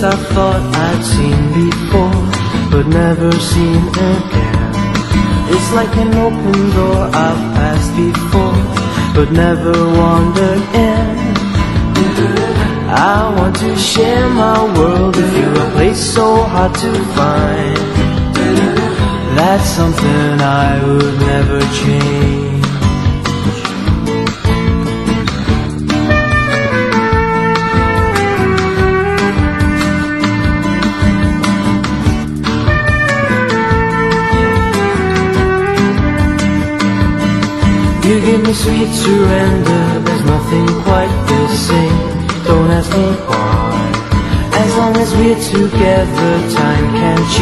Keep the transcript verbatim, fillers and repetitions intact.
I thought I'd seen before, but never seen again. It's like an open door I've passed before, but never wandered in. I want to share my world with you, a place so hard to find. That's something I would never change. You give me sweet surrender, there's nothing quite the same. Don't ask me why. As long as we're together, time can't